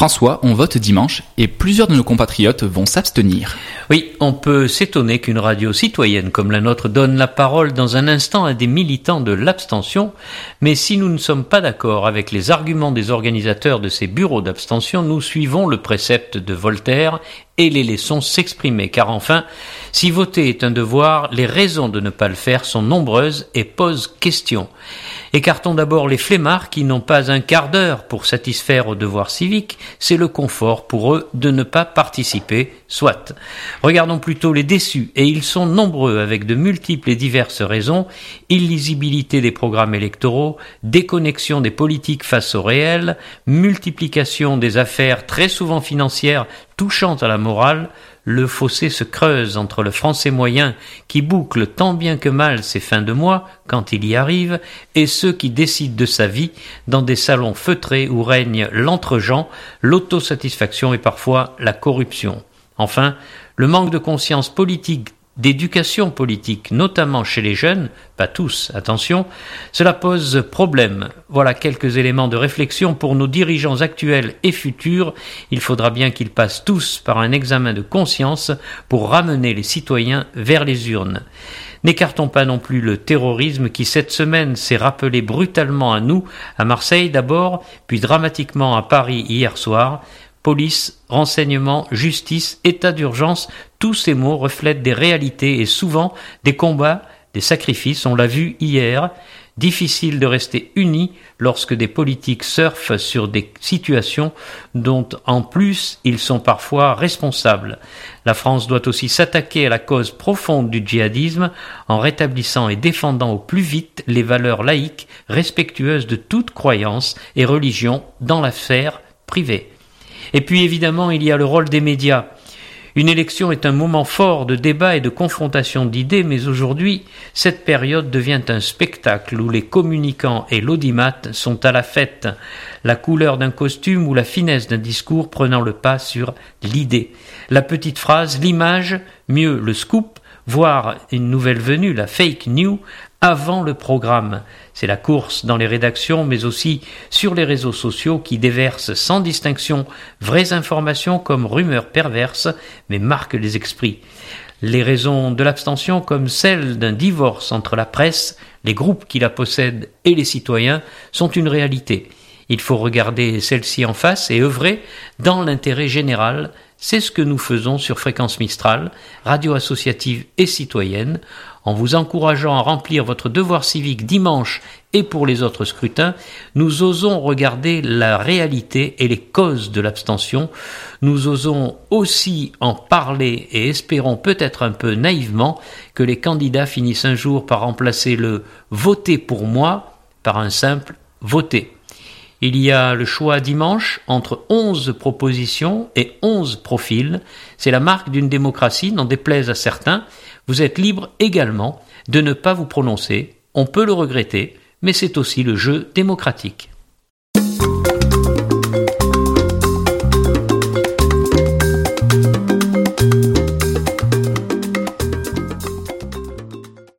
François, on vote dimanche et plusieurs de nos compatriotes vont s'abstenir. Oui, on peut s'étonner qu'une radio citoyenne comme la nôtre donne la parole dans un instant à des militants de l'abstention, mais si nous ne sommes pas d'accord avec les arguments des organisateurs de ces bureaux d'abstention, nous suivons le précepte de Voltaire et les laissons s'exprimer, car enfin, si voter est un devoir, les raisons de ne pas le faire sont nombreuses et posent question. Écartons d'abord les flemmards qui n'ont pas un quart d'heure pour satisfaire aux devoirs civiques, c'est le confort pour eux de ne pas participer, soit. Regardons plutôt les déçus, et ils sont nombreux avec de multiples et diverses raisons, illisibilité des programmes électoraux, déconnexion des politiques face au réel, multiplication des affaires très souvent financières touchant à la morale, le fossé se creuse entre le français moyen qui boucle tant bien que mal ses fins de mois, quand il y arrive, et ceux qui décident de sa vie dans des salons feutrés où règne l'entre-gens, l'autosatisfaction et parfois la corruption. Enfin, le manque de conscience politique, d'éducation politique, notamment chez les jeunes, pas tous, attention, cela pose problème. Voilà quelques éléments de réflexion pour nos dirigeants actuels et futurs. Il faudra bien qu'ils passent tous par un examen de conscience pour ramener les citoyens vers les urnes. N'écartons pas non plus le terrorisme qui cette semaine s'est rappelé brutalement à nous, à Marseille d'abord, puis dramatiquement à Paris hier soir. Police, renseignement, justice, état d'urgence, tous ces mots reflètent des réalités et souvent des combats, des sacrifices, on l'a vu hier. Difficile de rester unis lorsque des politiques surfent sur des situations dont en plus ils sont parfois responsables. La France doit aussi s'attaquer à la cause profonde du djihadisme en rétablissant et défendant au plus vite les valeurs laïques respectueuses de toute croyance et religion dans la sphère privée. Et puis évidemment, il y a le rôle des médias. Une élection est un moment fort de débat et de confrontation d'idées, mais aujourd'hui, cette période devient un spectacle où les communicants et l'audimat sont à la fête, la couleur d'un costume ou la finesse d'un discours prenant le pas sur l'idée. La petite phrase, l'image, mieux le scoop, voire une nouvelle venue, la fake news, avant le programme. C'est la course dans les rédactions, mais aussi sur les réseaux sociaux qui déversent sans distinction vraies informations comme rumeurs perverses, mais marquent les esprits. Les raisons de l'abstention, comme celles d'un divorce entre la presse, les groupes qui la possèdent et les citoyens, sont une réalité. Il faut regarder celle-ci en face et œuvrer dans l'intérêt général. C'est ce que nous faisons sur Fréquence Mistral, radio associative et citoyenne, en vous encourageant à remplir votre devoir civique dimanche et pour les autres scrutins. Nous osons regarder la réalité et les causes de l'abstention. Nous osons aussi en parler et espérons peut-être un peu naïvement que les candidats finissent un jour par remplacer le « voter pour moi » par un simple « voter ». Il y a le choix dimanche entre 11 propositions et 11 profils. C'est la marque d'une démocratie, n'en déplaise à certains. Vous êtes libre également de ne pas vous prononcer. On peut le regretter, mais c'est aussi le jeu démocratique.